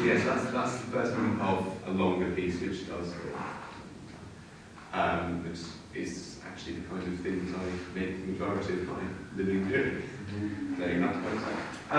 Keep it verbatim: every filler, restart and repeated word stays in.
yes, that's, that's the first one of a longer piece which does it. Um, which is actually the kind of things I make the majority of my living doing, playing that concept.